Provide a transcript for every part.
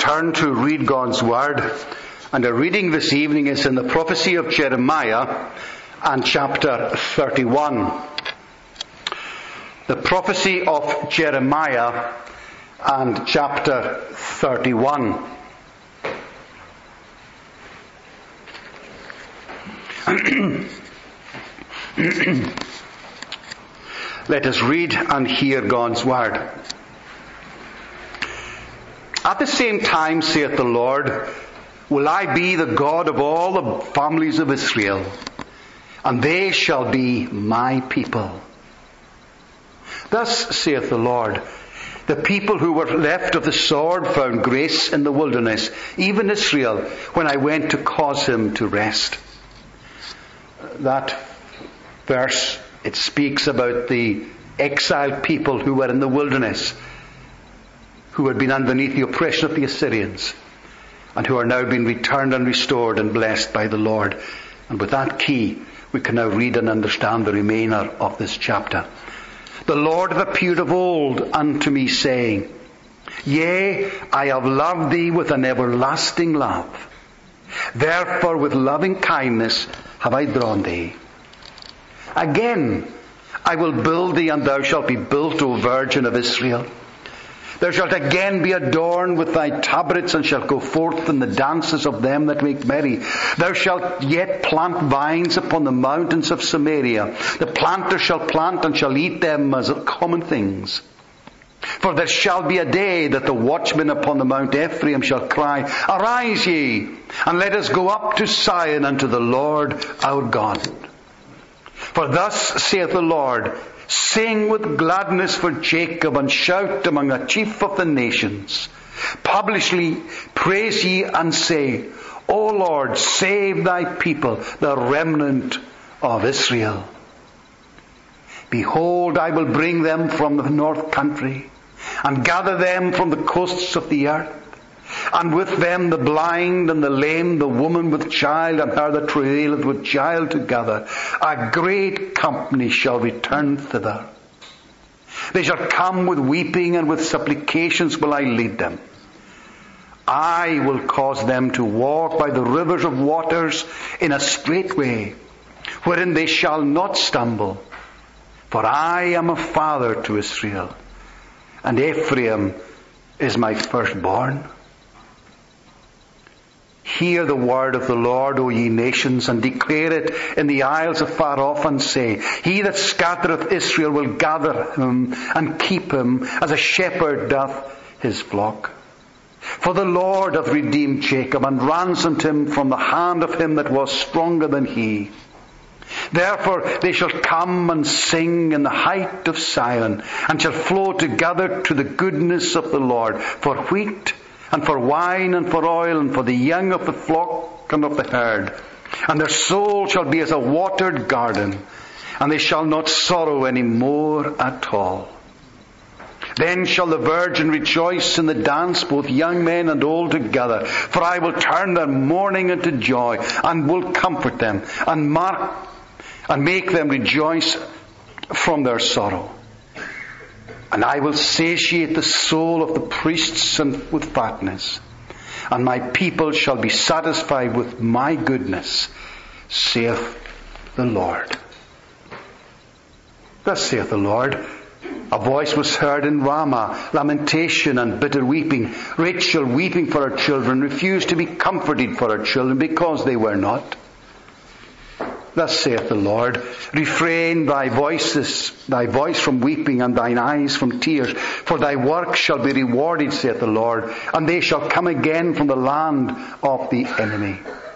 turn to read God's Word. And our reading this evening is in the prophecy of Jeremiah and chapter 31. The prophecy of Jeremiah and chapter 31. Let us read and hear God's Word. At the same time, saith the Lord, will I be the God of all the families of Israel, and they shall be my people. Thus saith the Lord, the people who were left of the sword found grace in the wilderness, even Israel, when I went to cause him to rest. That verse, it speaks about the exiled people who were in the wilderness, who had been underneath the oppression of the Assyrians, and who are now being returned and restored and blessed by the Lord. And with that key, we can now read and understand the remainder of this chapter. The Lord hath appeared of old unto me, saying, Yea, I have loved thee with an everlasting love. Therefore with loving kindness have I drawn thee. Again, I will build thee, and thou shalt be built, O Virgin of Israel. Thou shalt again be adorned with thy tabrets, and shalt go forth in the dances of them that make merry. Thou shalt yet plant vines upon the mountains of Samaria. The planter shall plant, and shall eat them as common things. For there shall be a day that the watchmen upon the Mount Ephraim shall cry, Arise ye, and let us go up to Zion unto the Lord our God. For thus saith the Lord, Sing with gladness for Jacob, and shout among the chief of the nations. Publicly praise ye and say, O Lord, save thy people, the remnant of Israel. Behold, I will bring them from the north country, and gather them from the coasts of the earth. And with them the blind and the lame, the woman with child, and her that travaileth with child together. A great company shall return thither. They shall come with weeping, and with supplications will I lead them. I will cause them to walk by the rivers of waters in a straight way, wherein they shall not stumble. For I am a father to Israel, and Ephraim is my firstborn. Hear the word of the Lord, O ye nations, and declare it in the isles afar off, and say, He that scattereth Israel will gather him and keep him, as a shepherd doth his flock. For the Lord hath redeemed Jacob, and ransomed him from the hand of him that was stronger than he. Therefore they shall come and sing in the height of Zion, and shall flow together to the goodness of the Lord, for wheat, and for wine, and for oil, and for the young of the flock and of the herd. And their soul shall be as a watered garden, and they shall not sorrow any more at all. Then shall the virgin rejoice in the dance, both young men and old together. For I will turn their mourning into joy, and will comfort them, and make them rejoice from their sorrow. And I will satiate the soul of the priests with fatness, and my people shall be satisfied with my goodness, saith the Lord. Thus saith the Lord, a voice was heard in Ramah, lamentation and bitter weeping. Rachel weeping for her children, refused to be comforted for her children, because they were not. Thus saith the Lord, refrain thy voice from weeping, and thine eyes from tears, for thy work shall be rewarded, saith the Lord, and they shall come again from the land of the enemy.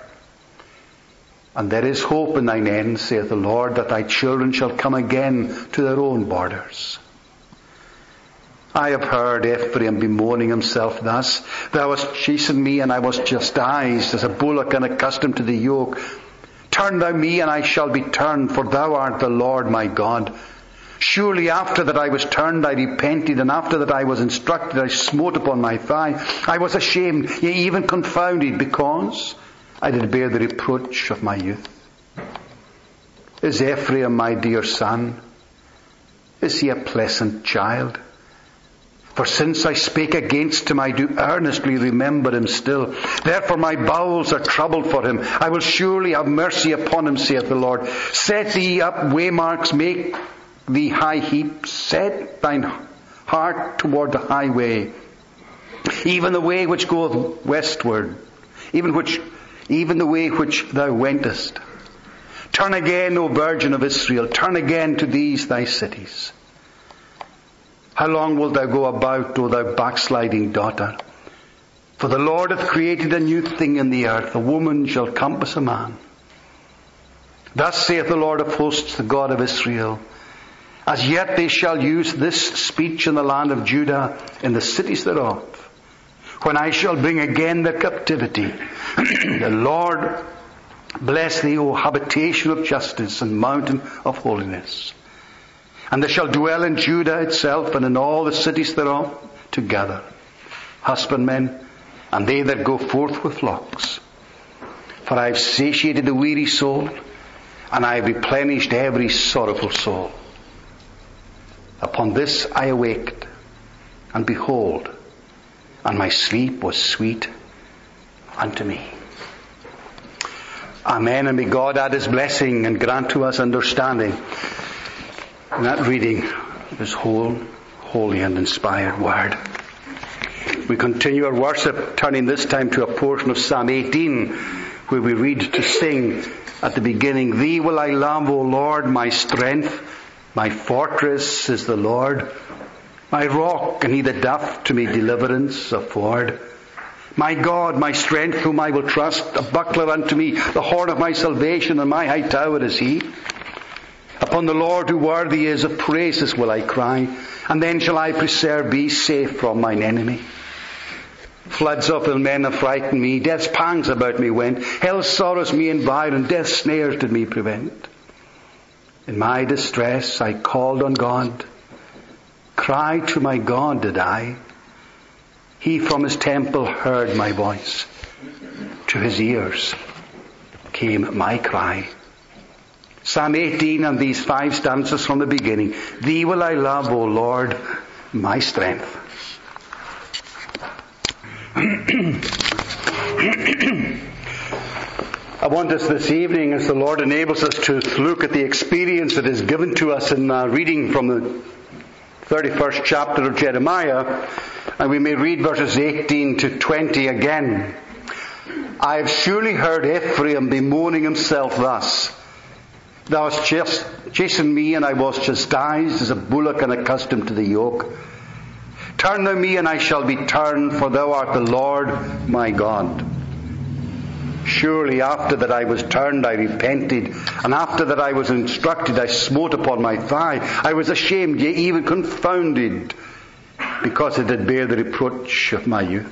And there is hope in thine end, saith the Lord, that thy children shall come again to their own borders. I have heard Ephraim bemoaning himself thus, Thou hast chastened me, and I was chastised, as a bullock unaccustomed to the yoke. Turn thou me, and I shall be turned, for thou art the Lord my God. Surely after that I was turned, I repented, and after that I was instructed, I smote upon my thigh. I was ashamed, yea, even confounded, because I did bear the reproach of my youth. Is Ephraim my dear son? Is he a pleasant child? For since I spake against him, I do earnestly remember him still. Therefore my bowels are troubled for him. I will surely have mercy upon him, saith the Lord. Set thee up waymarks, make thee high heaps. Set thine heart toward the highway, even the way which goeth westward, even the way which thou wentest. Turn again, O Virgin of Israel, turn again to these thy cities. How long wilt thou go about, O thou backsliding daughter? For the Lord hath created a new thing in the earth. A woman shall compass a man. Thus saith the Lord of hosts, the God of Israel, as yet they shall use this speech in the land of Judah, in the cities thereof, when I shall bring again their captivity. The Lord bless thee, O habitation of justice and mountain of holiness. And they shall dwell in Judah itself and in all the cities thereof together, husbandmen, and they that go forth with flocks. For I have satiated the weary soul, and I have replenished every sorrowful soul. Upon this I awaked, and behold, and my sleep was sweet unto me. Amen, and may God add his blessing and grant to us understanding in that reading of his holy and inspired word. We continue our worship, turning this time to a portion of Psalm 18, where we read to sing at the beginning, Thee will I love, O Lord, my strength, my fortress is the Lord, my rock, and he that doth to me deliverance afford. My God, my strength, whom I will trust, a buckler unto me, the horn of my salvation, and my high tower is he. Upon the Lord who worthy is of praises will I cry, and then shall I preserve be safe from mine enemy. Floods of ill men have frightened me, death's pangs about me went, hell's sorrows me environed, death's snares did me prevent. In my distress I called on God, cried to my God did I. He from his temple heard my voice, to his ears came my cry. Psalm 18 and these 5 stanzas from the beginning. Thee will I love, O Lord, my strength. I want us this evening, as the Lord enables us to look at the experience that is given to us in reading from the 31st chapter of Jeremiah, and we may read verses 18 to 20 again. I have surely heard Ephraim bemoaning himself thus. Thou hast chastened me, and I was chastised as a bullock and accustomed to the yoke. Turn thou me, and I shall be turned, for thou art the Lord my God. Surely after that I was turned, I repented, and after that I was instructed, I smote upon my thigh. I was ashamed, yea, even confounded, because it did bear the reproach of my youth.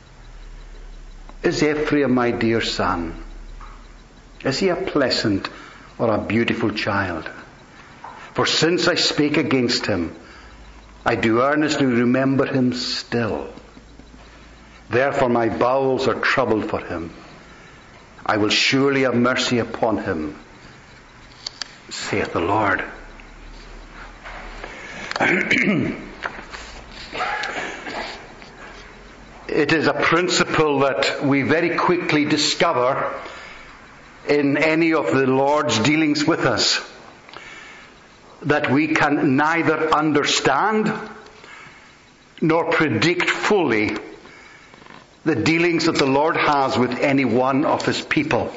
Is Ephraim my dear son? Is he a pleasant or a beautiful child? For since I spake against him, I do earnestly remember him still. Therefore my bowels are troubled for him. I will surely have mercy upon him, saith the Lord. It is a principle that we very quickly discover in any of the Lord's dealings with us, that we can neither understand nor predict fully the dealings that the Lord has with any one of his people.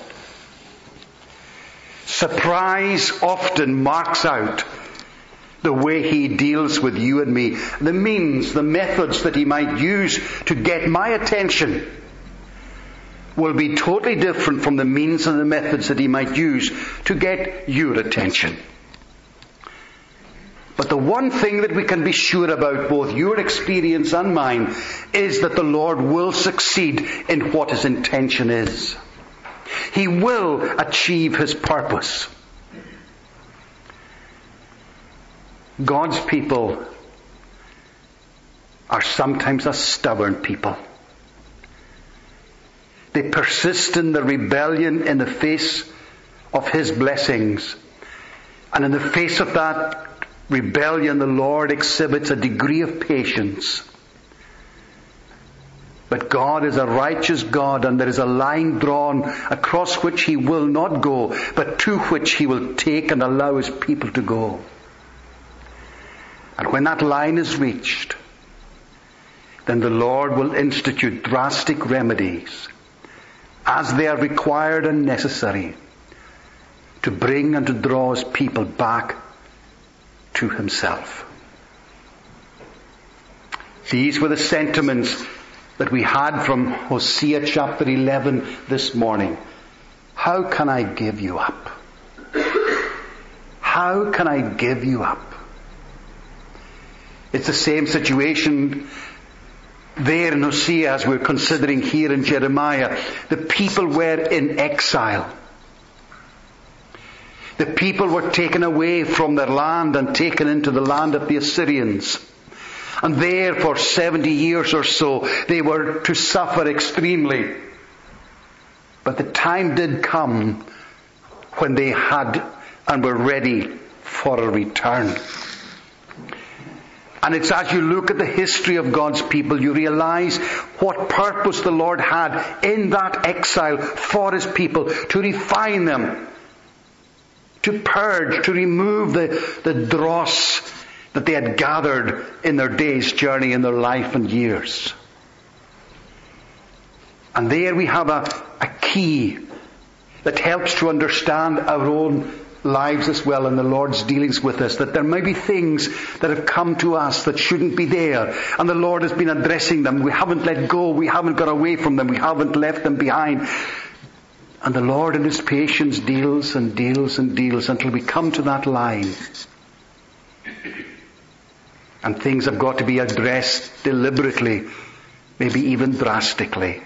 Surprise often marks out the way he deals with you and me. The means, the methods that he might use to get my attention will be totally different from the means and the methods that he might use to get your attention. But the one thing that we can be sure about, both your experience and mine, is that the Lord will succeed in what his intention is. He will achieve his purpose. God's people are sometimes a stubborn people. They persist in their rebellion in the face of his blessings. And in the face of that rebellion, the Lord exhibits a degree of patience But God is a righteous God, and there is a line drawn across which He will not go, but to which He will take and allow His people to go. And when that line is reached, then the Lord will institute drastic remedies as they are required and necessary to bring and to draw His people back to Himself. These were the sentiments that we had from Hosea chapter 11 this morning. How can I give you up? How can I give you up? It's the same situation there in Hosea as we're considering here in Jeremiah. The people were in exile. The people were taken away from their land and taken into the land of the Assyrians. And there for 70 years or so they were to suffer extremely. But the time did come when they had and were ready for a return. And it's as you look at the history of God's people, you realize what purpose the Lord had in that exile for His people, to refine them, to purge, to remove the dross that they had gathered in their day's journey, in their life and years. And there we have a key that helps to understand our own lives as well in the Lord's dealings with us, that there may be things that have come to us that shouldn't be there, and the Lord has been addressing them. We haven't let go, we haven't got away from them, we haven't left them behind. And the Lord in His patience deals and deals and deals until we come to that line. And things have got to be addressed deliberately, maybe even drastically.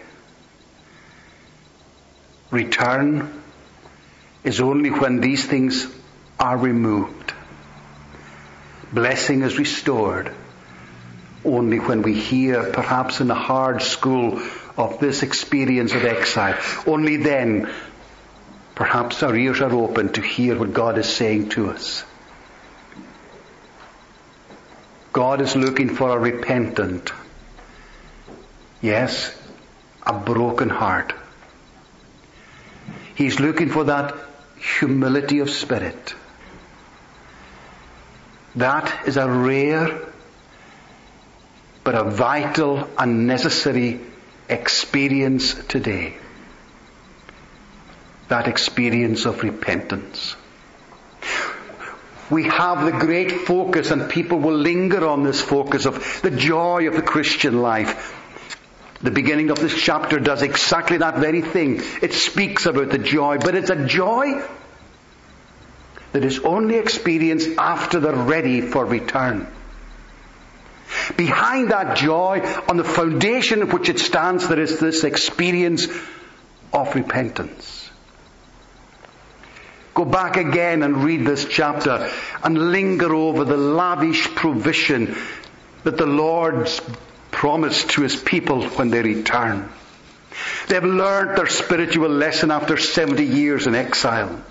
Return is only when these things are removed. Blessing is restored only when we hear, perhaps in the hard school of this experience of exile. Only then, perhaps our ears are open to hear what God is saying to us. God is looking for a repentant, yes, a broken heart. He's looking for that humility of spirit. That is a rare but a vital and necessary experience today. That experience of repentance. We have the great focus, and people will linger on this focus of the joy of the Christian life. The beginning of this chapter does exactly that very thing. It speaks about the joy, but it's a joy that is only experienced after they're ready for return. Behind that joy, on the foundation of which it stands, there is this experience of repentance. Go back again and read this chapter and linger over the lavish provision that the Lord's promised to His people when they return. They've learned their spiritual lesson after 70 years in exile.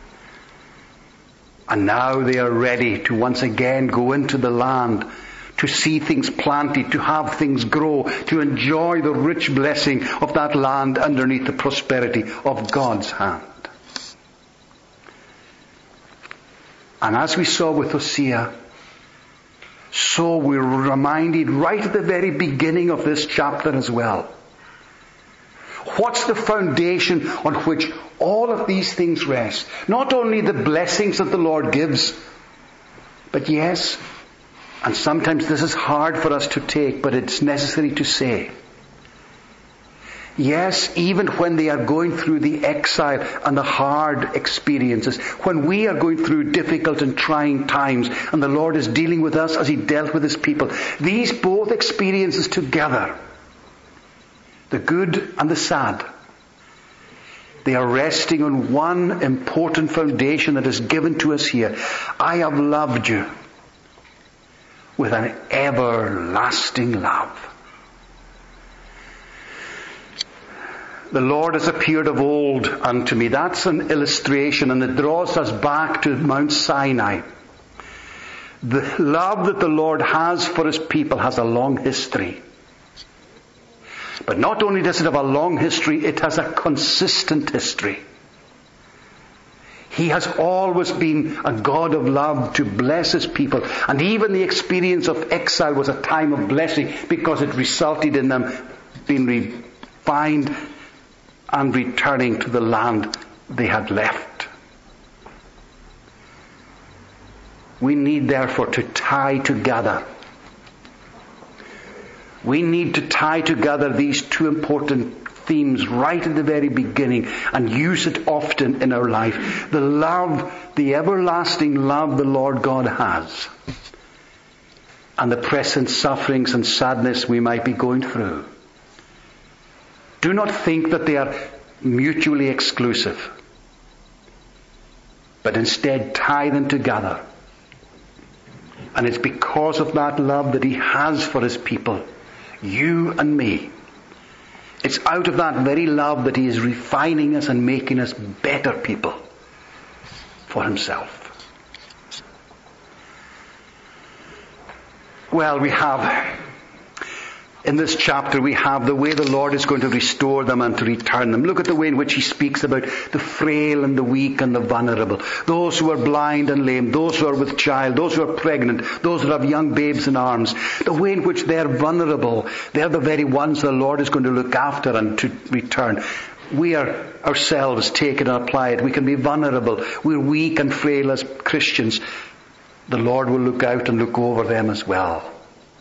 And now they are ready to once again go into the land, to see things planted, to have things grow, to enjoy the rich blessing of that land underneath the prosperity of God's hand. And as we saw with Hosea, so we're reminded right at the very beginning of this chapter as well. What's the foundation on which all of these things rest? Not only the blessings that the Lord gives, but yes, and sometimes this is hard for us to take, but it's necessary to say, yes, even when they are going through the exile and the hard experiences, when we are going through difficult and trying times, and the Lord is dealing with us as He dealt with His people, these both experiences together, the good and the sad, they are resting on one important foundation that is given to us here. I have loved you with an everlasting love. The Lord has appeared of old unto me. That's an illustration, and it draws us back to Mount Sinai. The love that the Lord has for His people has a long history. But not only does it have a long history, it has a consistent history. He has always been a God of love to bless His people. And even the experience of exile was a time of blessing because it resulted in them being refined and returning to the land they had left. We need therefore to tie together. We need to tie together these two important themes right at the very beginning and use it often in our life. The love, the everlasting love the Lord God has, and the present sufferings and sadness we might be going through. Do not think that they are mutually exclusive, but instead tie them together. And it's because of that love that He has for His people, you and me. It's out of that very love that He is refining us and making us better people for Himself. Well, in this chapter we have the way the Lord is going to restore them and to return them. Look at the way in which He speaks about the frail and the weak and the vulnerable. Those who are blind and lame, those who are with child, those who are pregnant, those who have young babes in arms. The way in which they're vulnerable, they're the very ones the Lord is going to look after and to return. We are ourselves take it and apply it. We can be vulnerable. We're weak and frail as Christians. The Lord will look out and look over them as well.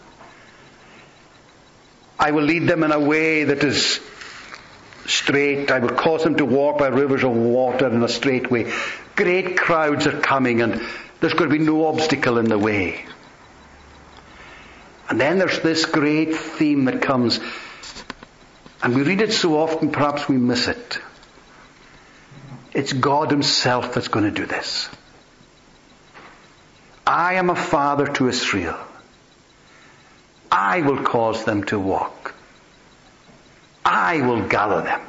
I will lead them in a way that is straight. I will cause them to walk by rivers of water in a straight way. Great crowds are coming and there's going to be no obstacle in the way. And then there's this great theme that comes, and we read it so often perhaps we miss it. It's God Himself that's going to do this. I am a father to Israel. I will cause them to walk. I will gather them.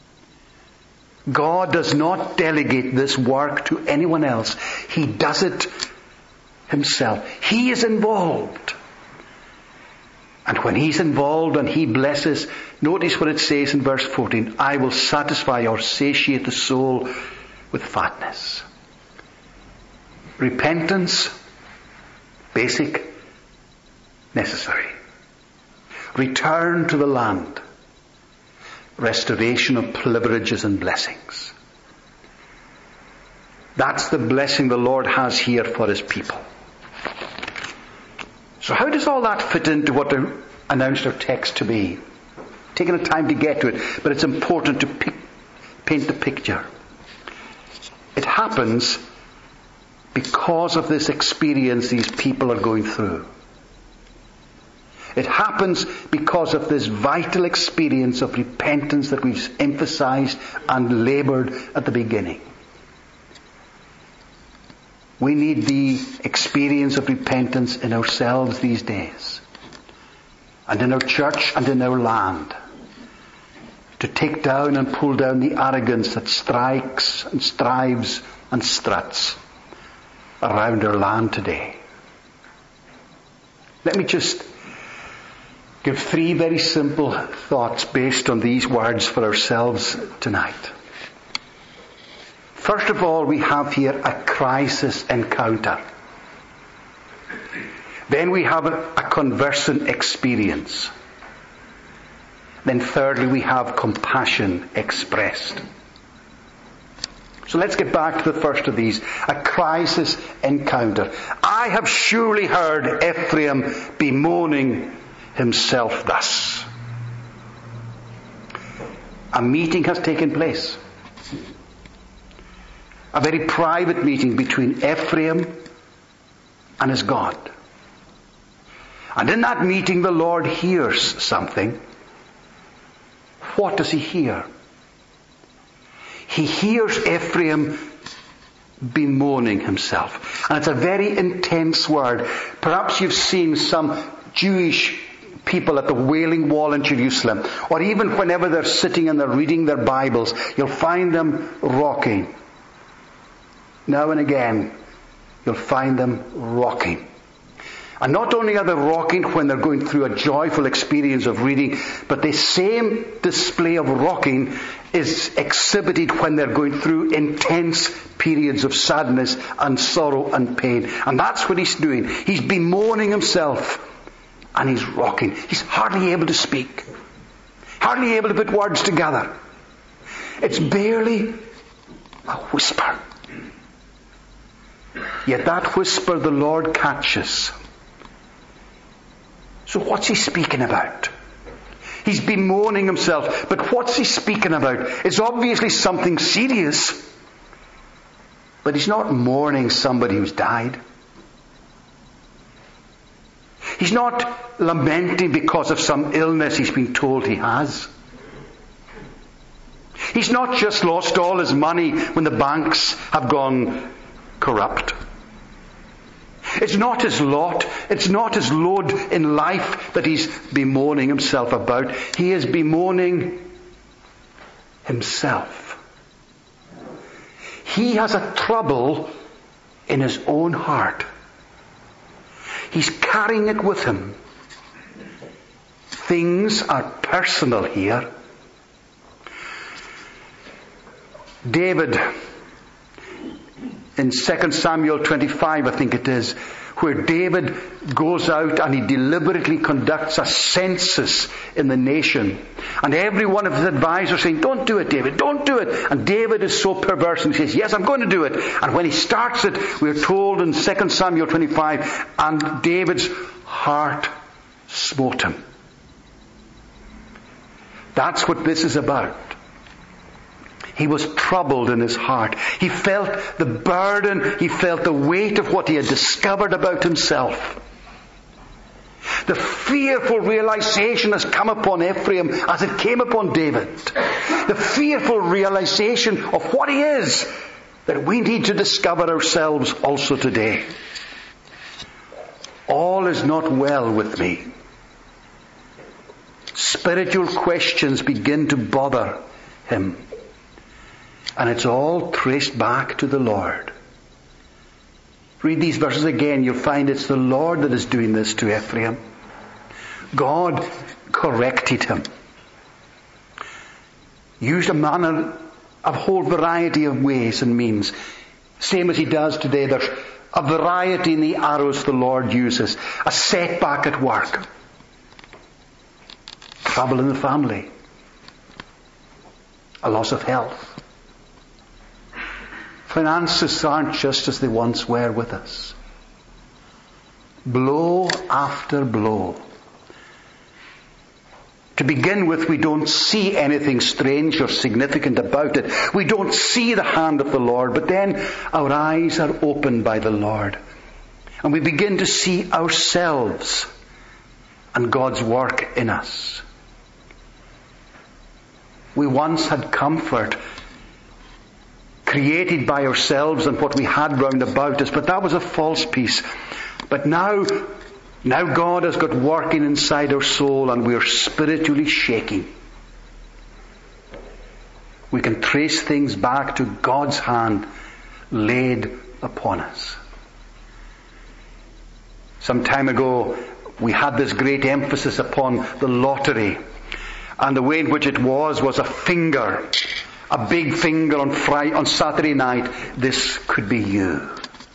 God does not delegate this work to anyone else. He does it Himself. He is involved. And when He's involved and He blesses, notice what it says in verse 14, I will satisfy or satiate the soul with fatness. Repentance, basic, necessary. Return to the land. Restoration of privileges and blessings. That's the blessing the Lord has here for His people. So how does all that fit into what they announced our text to be? Taking the time to get to it, but it's important to paint the picture. It happens because of this experience these people are going through. It happens because of this vital experience of repentance that we've emphasized and labored at the beginning. We need the experience of repentance in ourselves these days, and in our church and in our land, to take down and pull down the arrogance that strikes and strives and struts around our land today. Let me just give 3 very simple thoughts based on these words for ourselves tonight. First of all, we have here a crisis encounter. Then we have a conversion experience. Then thirdly, we have compassion expressed. So let's get back to the first of these, a crisis encounter. I have surely heard Ephraim bemoaning himself thus. A meeting has taken place. A very private meeting between Ephraim and his God. And in that meeting the Lord hears something. What does He hear? He hears Ephraim bemoaning himself. And it's a very intense word. Perhaps you've seen some Jewish people at the Wailing Wall in Jerusalem, or even whenever they're sitting and they're reading their Bibles, you'll find them rocking. Now and again, you'll find them rocking. And not only are they rocking when they're going through a joyful experience of reading, but the same display of rocking is exhibited when they're going through intense periods of sadness and sorrow and pain. And that's what he's doing. He's bemoaning himself and he's rocking. He's hardly able to speak. Hardly able to put words together. It's barely a whisper. Yet that whisper the Lord catches. So what's he speaking about? He's bemoaning himself, but what's he speaking about? It's obviously something serious. But he's not mourning somebody who's died. He's not lamenting because of some illness he's been told he has. He's not just lost all his money when the banks have gone corrupt. It's not his lot. It's not his load in life that he's bemoaning himself about. He is bemoaning himself. He has a trouble in his own heart. He's carrying it with him. Things are personal here. David, in 2 Samuel 25, I think it is, where David goes out and he deliberately conducts a census in the nation. And every one of his advisors saying, don't do it, David, don't do it. And David is so perverse and he says, yes, I'm going to do it. And when he starts it, we're told in 2 Samuel 25, and David's heart smote him. That's what this is about. He was troubled in his heart. He felt the burden, he felt the weight of what he had discovered about himself. The fearful realization has come upon Ephraim as it came upon David. The fearful realization of what he is that we need to discover ourselves also today. All is not well with me. Spiritual questions begin to bother him. And it's all traced back to the Lord. Read these verses again. You'll find it's the Lord that is doing this to Ephraim. God corrected him. Used a manner, a whole variety of ways and means. Same as he does today. There's a variety in the arrows the Lord uses. A setback at work. Trouble in the family. A loss of health. Finances aren't just as they once were with us. Blow after blow. To begin with, we don't see anything strange or significant about it. We don't see the hand of the Lord, but then our eyes are opened by the Lord. And we begin to see ourselves and God's work in us. We once had comfort created by ourselves and what we had round about us, but that was a false peace. But now God has got working inside our soul and we're spiritually shaking. We can trace things back to God's hand laid upon us. Some time ago, we had this great emphasis upon the lottery, and the way in which it was a finger. A big finger on Saturday night. This could be you.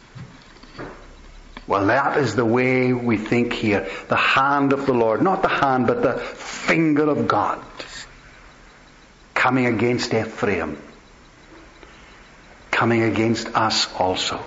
Well, that is the way we think here. The hand of the Lord. Not the hand, but the finger of God. Coming against Ephraim. Coming against us also.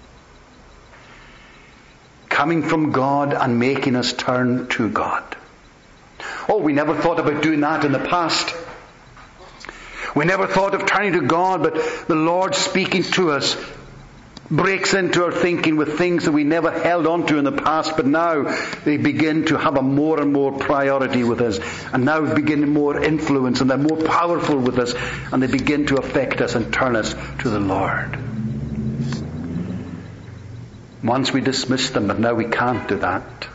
Coming from God and making us turn to God. Oh, we never thought about doing that in the past. We never thought of turning to God, but the Lord speaking to us breaks into our thinking with things that we never held on to in the past, but now they begin to have a more and more priority with us, and now begin more influence, and they're more powerful with us, and they begin to affect us and turn us to the Lord. Once we dismissed them, but now we can't do that.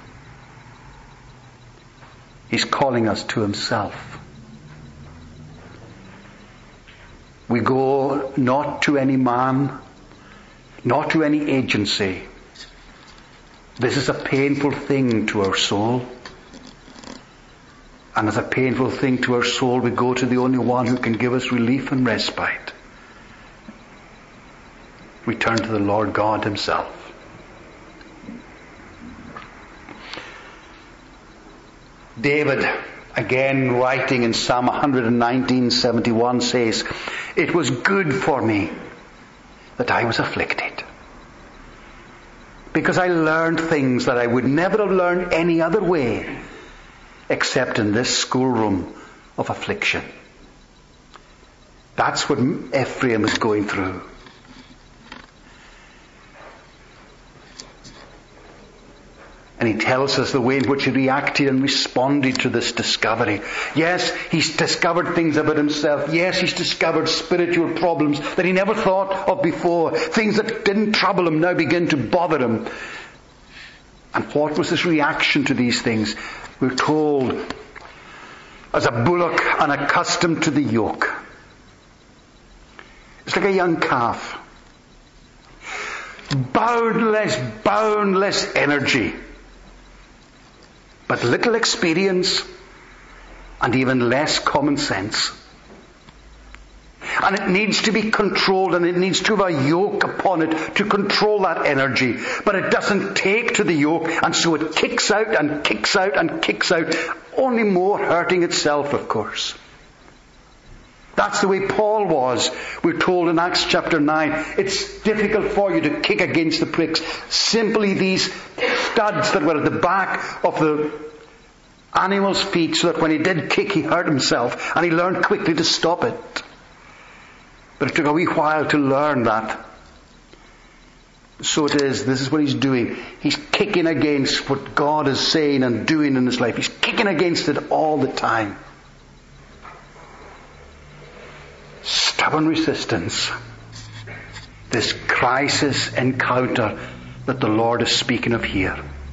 He's calling us to himself. We go not to any man, not to any agency, This is a painful thing to our soul. And as a painful thing to our soul, we go to the only one who can give us relief and respite. We turn to the Lord God himself. David, again writing in Psalm 119:71, says, "It was good for me that I was afflicted, because I learned things that I would never have learned any other way except in this schoolroom of affliction." That's what Ephraim is going through. And he tells us the way in which he reacted and responded to this discovery. Yes, he's discovered things about himself. Yes, he's discovered spiritual problems that he never thought of before. Things that didn't trouble him now begin to bother him. And what was his reaction to these things? We're told, as a bullock unaccustomed to the yoke. It's like a young calf. Boundless energy. But little experience and even less common sense. And it needs to be controlled, and it needs to have a yoke upon it to control that energy. But it doesn't take to the yoke, and so it kicks out and kicks out and kicks out, only more hurting itself, of course. That's the way Paul was. We're told in Acts chapter 9, it's difficult for you to kick against the pricks. Simply these studs that were at the back of the animal's feet, so that when he did kick, he hurt himself, and he learned quickly to stop it. But it took a wee while to learn that. So it is, this is what he's doing. He's kicking against what God is saying and doing in his life. He's kicking against it all the time. Stubborn resistance. This crisis encounter that the Lord is speaking of here.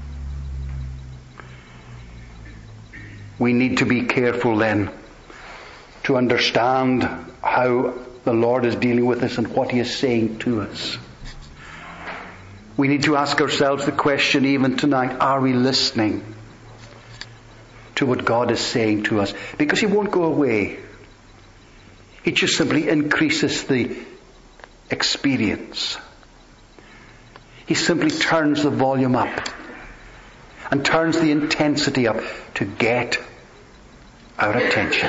We need to be careful then to understand how the Lord is dealing with us and what he is saying to us. We need to ask ourselves the question even tonight, are we listening to what God is saying to us? Because he won't go away. He just simply increases the experience. He simply turns the volume up and turns the intensity up to get our attention.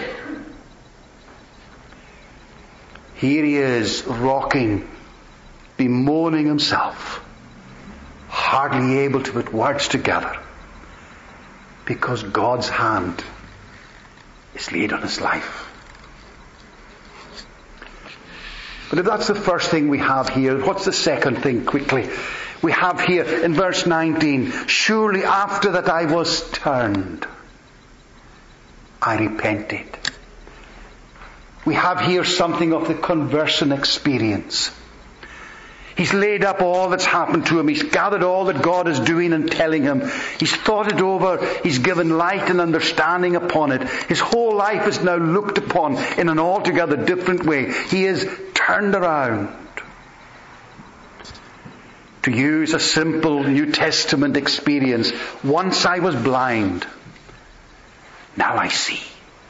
Here he is, rocking, bemoaning himself, hardly able to put words together, because God's hand is laid on his life. But if that's the first thing we have here, what's the second thing quickly? We have here in verse 19, surely after that I was turned, I repented. We have here something of the conversion experience. He's laid up all that's happened to him. He's gathered all that God is doing and telling him. He's thought it over. He's given light and understanding upon it. His whole life is now looked upon in an altogether different way. He is turned around. To use a simple New Testament experience, once I was blind, now I see.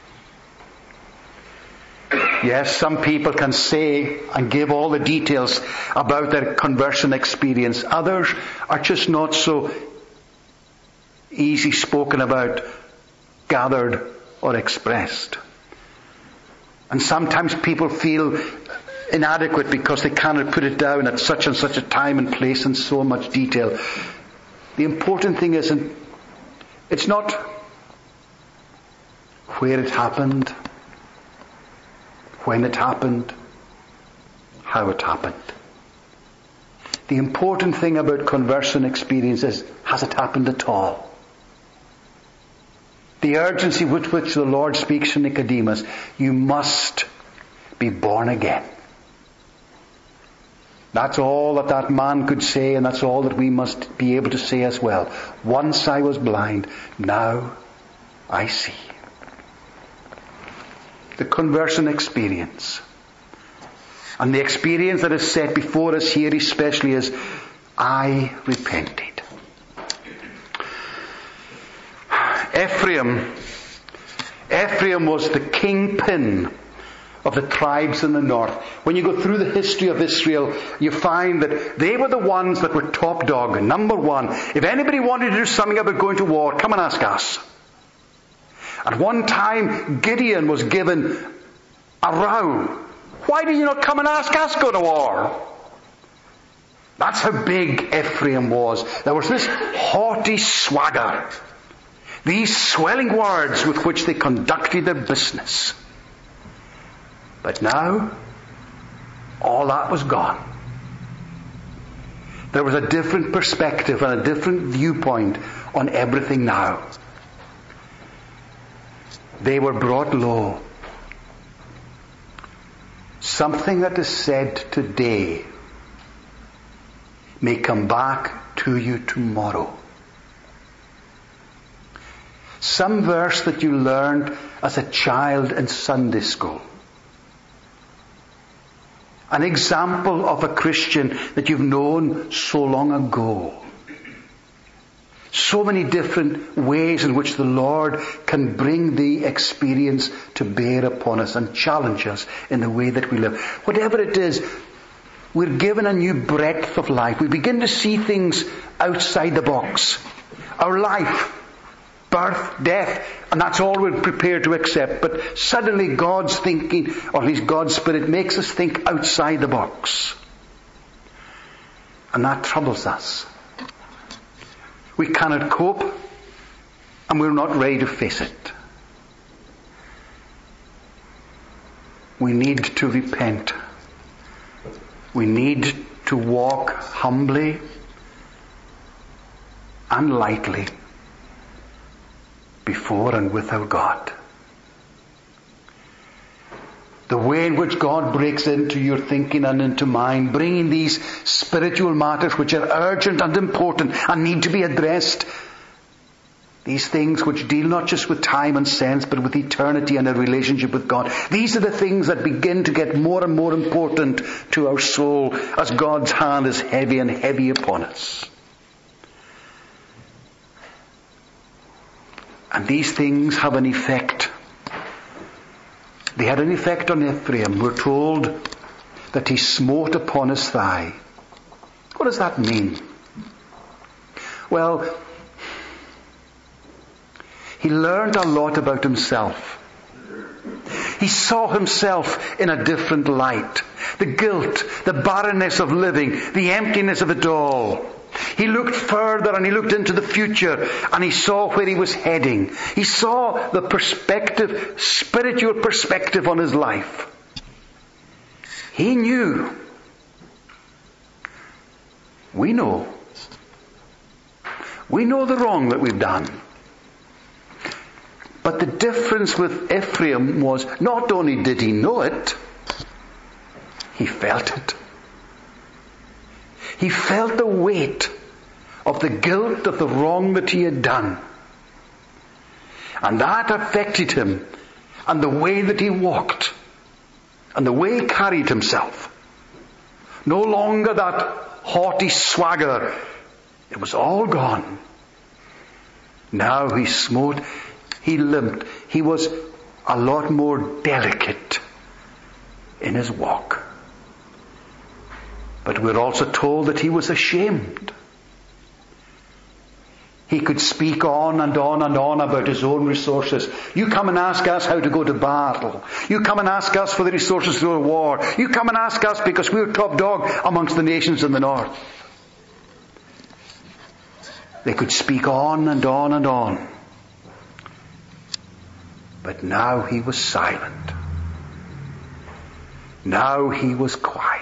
Yes, some people can say and give all the details about their conversion experience. Others are just not so easy spoken about, gathered, or expressed. And sometimes people feel inadequate because they cannot put it down at such and such a time and place in so much detail. The important thing isn't, it's not where it happened, when it happened, how it happened. The important thing about conversion experience is, has it happened at all? The urgency with which the Lord speaks to Nicodemus, you must be born again. That's all that that man could say, and that's all that we must be able to say as well. Once I was blind, now I see. The conversion experience. And the experience that is set before us here especially is, I repented. Ephraim was the kingpin of the tribes in the north. When you go through the history of Israel, you find that they were the ones that were top dog, number one. If anybody wanted to do something about going to war, come and ask us. At one time, Gideon was given a row. Why do you not come and ask us to go to war? That's how big Ephraim was. There was this haughty swagger. These swelling words with which they conducted their business. But now, all that was gone. There was a different perspective and a different viewpoint on everything now. They were brought low. Something that is said today may come back to you tomorrow. Some verse that you learned as a child in Sunday school. An example of a Christian that you've known so long ago. So many different ways in which the Lord can bring the experience to bear upon us and challenge us in the way that we live. Whatever it is, we're given a new breadth of life. We begin to see things outside the box. Our life, birth, death, and that's all we're prepared to accept. But suddenly God's thinking, or at least God's Spirit, makes us think outside the box. And that troubles us. We cannot cope, and we're not ready to face it. We need to repent. We need to walk humbly and lightly before and with our God. The way in which God breaks into your thinking and into mine, bringing these spiritual matters which are urgent and important and need to be addressed. These things which deal not just with time and sense, but with eternity and a relationship with God. These are the things that begin to get more and more important to our soul as God's hand is heavy and heavy upon us. And these things have an effect. They had an effect on Ephraim. We're told that he smote upon his thigh. What does that mean? Well, he learned a lot about himself. He saw himself in a different light. The guilt, the barrenness of living, the emptiness of it all. He looked further and he looked into the future and he saw where he was heading. He saw the perspective, spiritual perspective on his life. He knew. We know. We know the wrong that we've done. But the difference with Ephraim was not only did he know it, he felt it. He felt the weight of the guilt of the wrong that he had done. And that affected him and the way that he walked and the way he carried himself. No longer that haughty swagger. It was all gone. Now he smote, he limped. He was a lot more delicate in his walk. But we're also told that he was ashamed. He could speak on and on and on about his own resources. You come and ask us how to go to battle. You come and ask us for the resources to go to war. You come and ask us because we're top dog amongst the nations in the north. They could speak on and on and on. But now he was silent. Now he was quiet.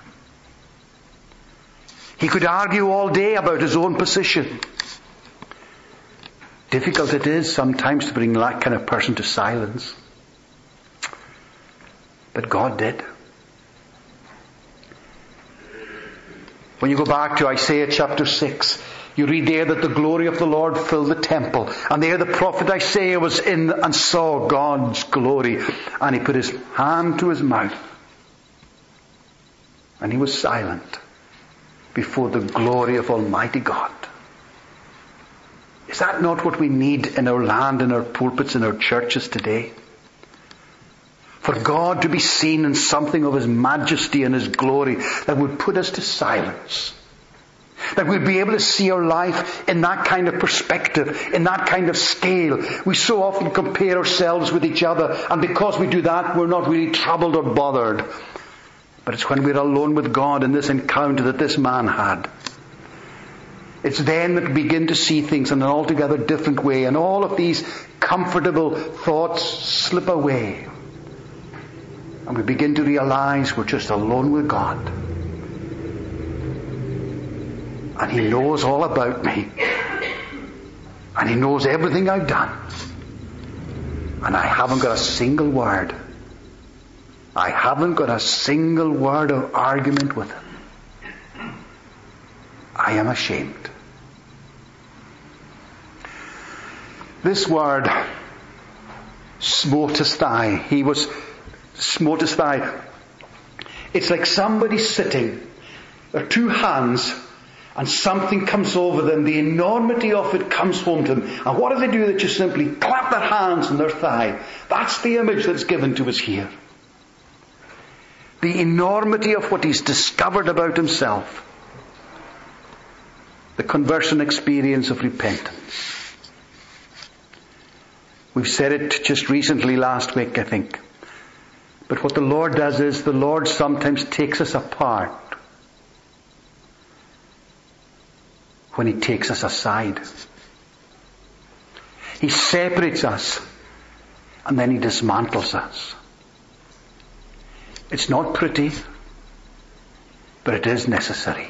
He could argue all day about his own position. Difficult it is sometimes to bring that kind of person to silence. But God did. When you go back to Isaiah chapter 6, you read there that the glory of the Lord filled the temple. And there the prophet Isaiah was in and saw God's glory. And he put his hand to his mouth. And he was silent before the glory of Almighty God. Is that not what we need in our land, in our pulpits, in our churches today? For God to be seen in something of His majesty and His glory that would put us to silence. That we'd be able to see our life in that kind of perspective, in that kind of scale. We so often compare ourselves with each other, and because we do that, we're not really troubled or bothered. But it's when we're alone with God in this encounter that this man had. It's then that we begin to see things in an altogether different way, and all of these comfortable thoughts slip away. And we begin to realize we're just alone with God. And He knows all about me. And He knows everything I've done. And I haven't got a single word. I haven't got a single word of argument with Him. I am ashamed. This word, smote his thigh. He was smote his thigh. It's like somebody sitting, there are two hands, and something comes over them. The enormity of it comes home to them. And what do? They just simply clap their hands on their thigh. That's the image that's given to us here. The enormity of what he's discovered about himself. The conversion experience of repentance. We've said it just recently last week, I think. But what the Lord does is the Lord sometimes takes us apart when He takes us aside. He separates us and then He dismantles us. It's not pretty, but it is necessary.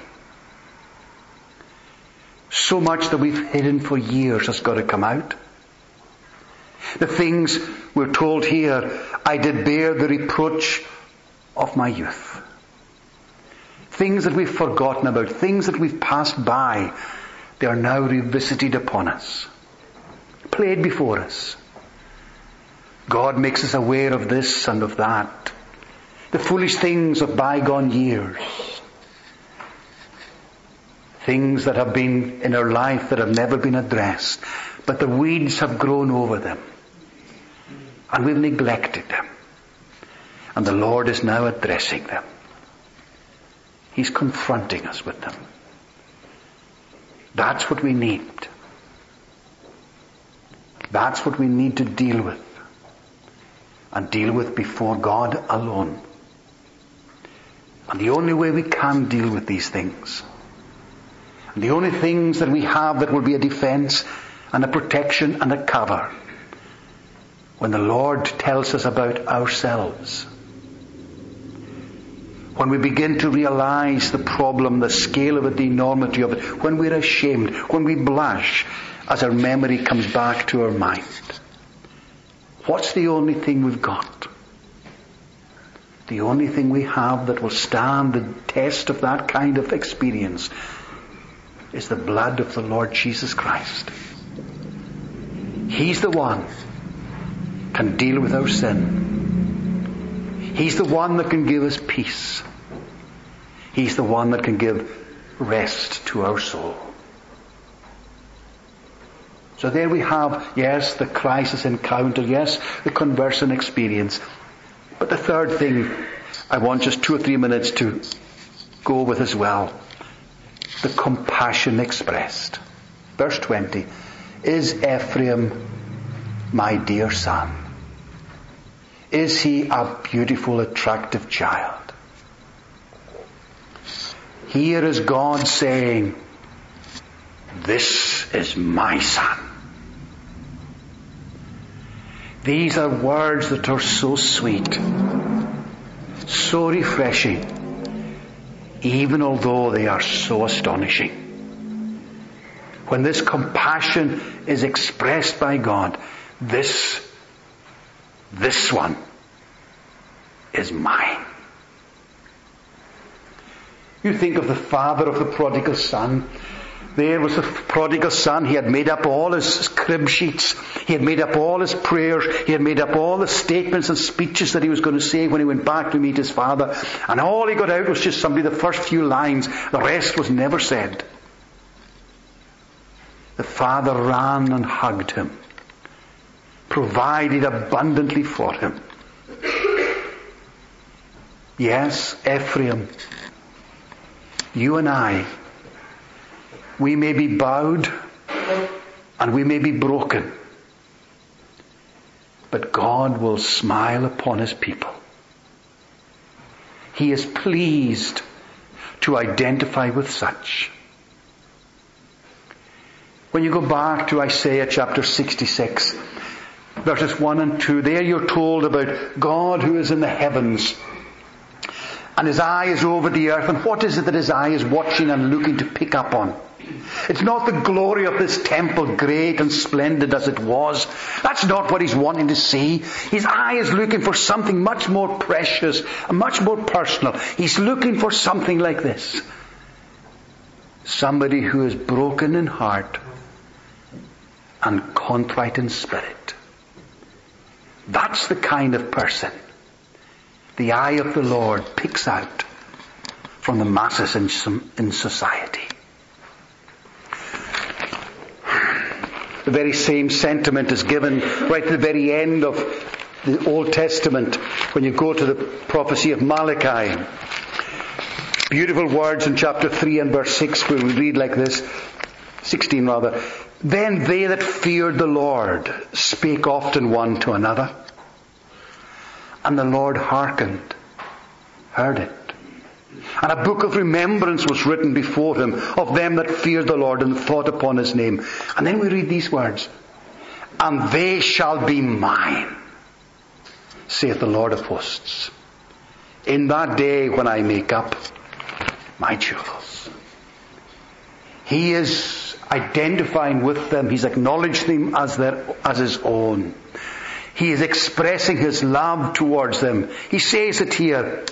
So much that we've hidden for years has got to come out. The things we're told here, I did bear the reproach of my youth. Things that we've forgotten about, things that we've passed by, they are now revisited upon us, played before us. God makes us aware of this and of that. The foolish things of bygone years. Things that have been in our life that have never been addressed, but the weeds have grown over them. And we've neglected them. And the Lord is now addressing them. He's confronting us with them. That's what we need. That's what we need to deal with. And deal with before God alone. And the only way we can deal with these things, and the only things that we have that will be a defense and a protection and a cover, when the Lord tells us about ourselves. When we begin to realize the problem, the scale of it, the enormity of it, when we're ashamed, when we blush as our memory comes back to our mind. What's the only thing we've got? The only thing we have that will stand the test of that kind of experience is the blood of the Lord Jesus Christ. He's the one can deal with our sin. He's the one that can give us peace. He's the one that can give rest to our soul. So there we have, yes, the crisis encounter, yes, the conversion experience. But the third thing I want just 2 or 3 minutes to go with as well. The compassion expressed. Verse 20. Is Ephraim my dear son? Is he a beautiful, attractive child? Here is God saying, this is my son. These are words that are so sweet, so refreshing, even although they are so astonishing. When this compassion is expressed by God, this one is mine. You think of the father of the prodigal son. There was the prodigal son. He had made up all his crib sheets. He had made up all his prayers. He had made up all the statements and speeches that he was going to say when he went back to meet his father. And all he got out was just simply the first few lines. The rest was never said. The father ran and hugged him, provided abundantly for him. Yes, Ephraim, you and I, we may be bowed and we may be broken, but God will smile upon his people. He is pleased to identify with such. When you go back to Isaiah chapter 66, verses 1 and 2, there you're told about God who is in the heavens, and his eye is over the earth. And what is it that his eye is watching and looking to pick up on? It's not the glory of this temple, great and splendid as it was. That's not what he's wanting to see. His eye is looking for something much more precious and much more personal. He's looking for something like this. Somebody who is broken in heart and contrite in spirit. That's the kind of person the eye of the Lord picks out from the masses in society. The very same sentiment is given right at the very end of the Old Testament when you go to the prophecy of Malachi. Beautiful words in chapter 3 and verse 6 where we read like this, 16 rather. Then they that feared the Lord spake often one to another, and the Lord hearkened, heard it. And a book of remembrance was written before him of them that feared the Lord and thought upon his name. And then we read these words, and they shall be mine, saith the Lord of hosts, in that day when I make up my jewels. He is identifying with them. He's acknowledged them as his own. He is expressing his love towards them. He says it here,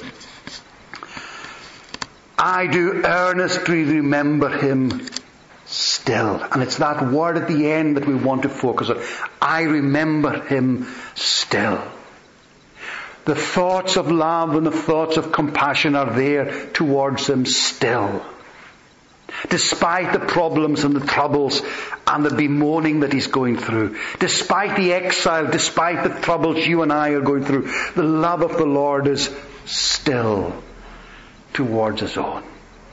I do earnestly remember him still. And it's that word at the end that we want to focus on. I remember him still. The thoughts of love and the thoughts of compassion are there towards him still. Despite the problems and the troubles and the bemoaning that he's going through, despite the exile, despite the troubles you and I are going through, the love of the Lord is still towards his own.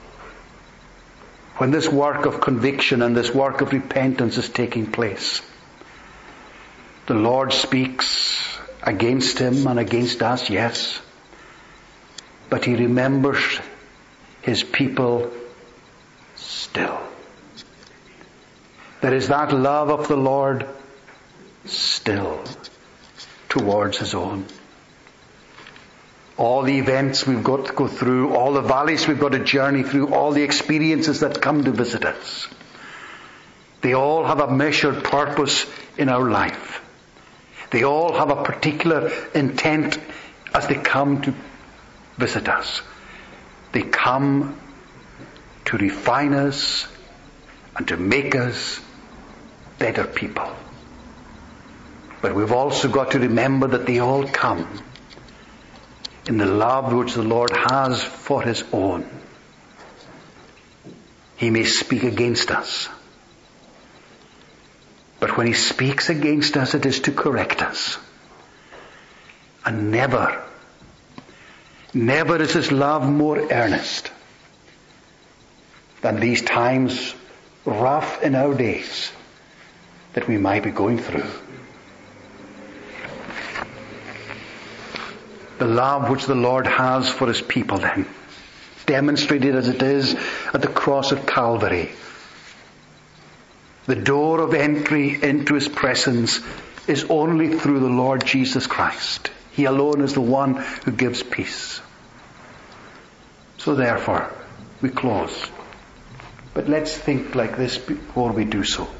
When this work of conviction and this work of repentance is taking place, the Lord speaks against him and against us, yes, but he remembers his people still. There is that love of the Lord still towards his own. All the events we've got to go through, all the valleys we've got to journey through, all the experiences that come to visit us, they all have a measured purpose in our life. They all have a particular intent as they come to visit us. They come to refine us and to make us better people. But we've also got to remember that they all come in the love which the Lord has for his own. He may speak against us, but when he speaks against us, it is to correct us. And never is his love more earnest than these times rough in our days that we might be going through. The love which the Lord has for his people then, demonstrated as it is at the cross of Calvary. The door of entry into his presence is only through the Lord Jesus Christ. He alone is the one who gives peace. So therefore, we close. But let's think like this before we do so.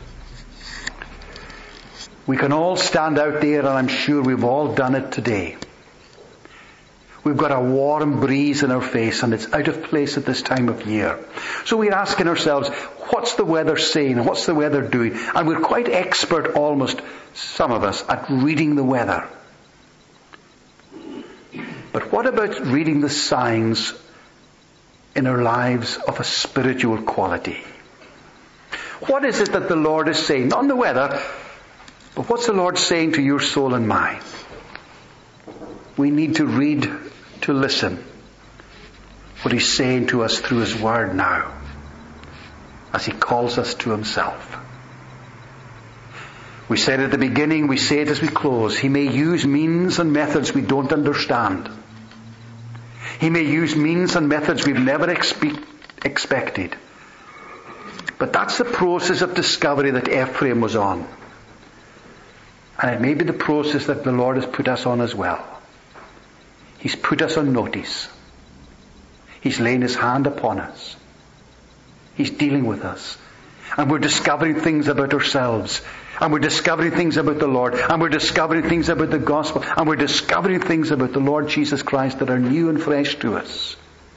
We can all stand out there, and I'm sure we've all done it today. We've got a warm breeze in our face, and it's out of place at this time of year. So we're asking ourselves, what's the weather saying? What's the weather doing? And we're quite expert, almost, some of us, at reading the weather. But what about reading the signs in our lives of a spiritual quality? What is it that the Lord is saying? Not in the weather, but what's the Lord saying to your soul and mine? We need to read, to listen, what He's saying to us through His Word now, as He calls us to Himself. We said at the beginning, we say it as we close, He may use means and methods we don't understand. He may use means and methods we've never expected. But that's the process of discovery that Ephraim was on. And it may be the process that the Lord has put us on as well. He's put us on notice. He's laying His hand upon us. He's dealing with us. And we're discovering things about ourselves. And we're discovering things about the Lord. And we're discovering things about the gospel. And we're discovering things about the Lord Jesus Christ that are new and fresh to us.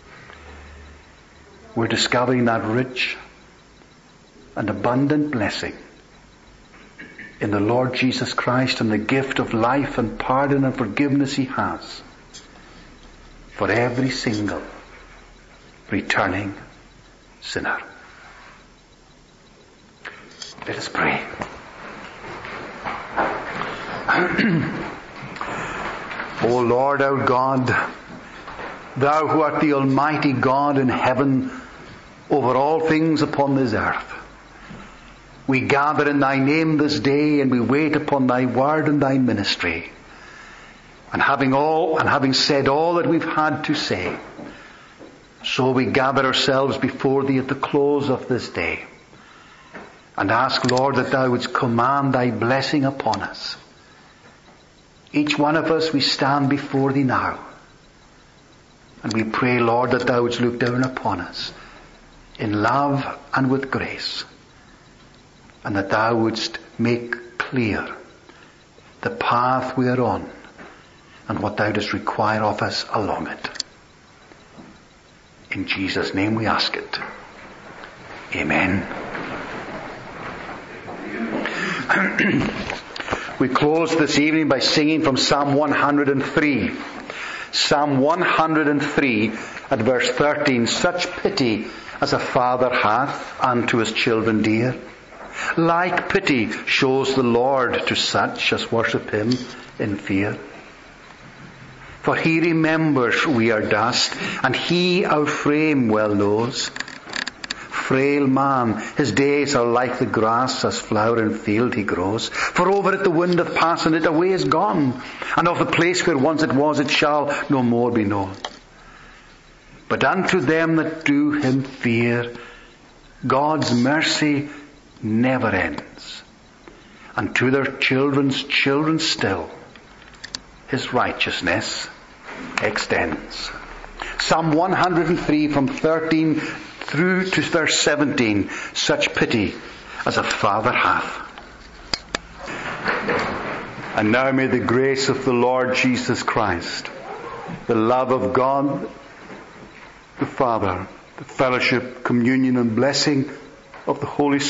We're discovering that rich and abundant blessing in the Lord Jesus Christ and the gift of life and pardon and forgiveness He has for every single returning sinner. Let us pray. O Lord our God, Thou who art the Almighty God in heaven over all things upon this earth, we gather in Thy name this day and we wait upon Thy word and Thy ministry. And having said all that we've had to say, so we gather ourselves before Thee at the close of this day and ask, Lord, that Thou wouldst command Thy blessing upon us. Each one of us, we stand before Thee now. And we pray, Lord, that Thou wouldst look down upon us in love and with grace. And that Thou wouldst make clear the path we are on and what Thou dost require of us along it. In Jesus' name we ask it. Amen. We close this evening by singing from Psalm 103. Psalm 103 at verse 13. Such pity as a father hath unto his children dear, like pity shows the Lord to such as worship Him in fear. For He remembers we are dust, and He our frame well knows. Frail man, his days are like the grass, as flower in field he grows. For over it the wind hath passed, and it away is gone. And of the place where once it was, it shall no more be known. But unto them that do Him fear, God's mercy never ends. And to their children's children still, His righteousness extends. Psalm 103 from 13 through to verse 17. Such pity as a father hath. And now may the grace of the Lord Jesus Christ, the love of God the Father, the fellowship, communion and blessing of the Holy Spirit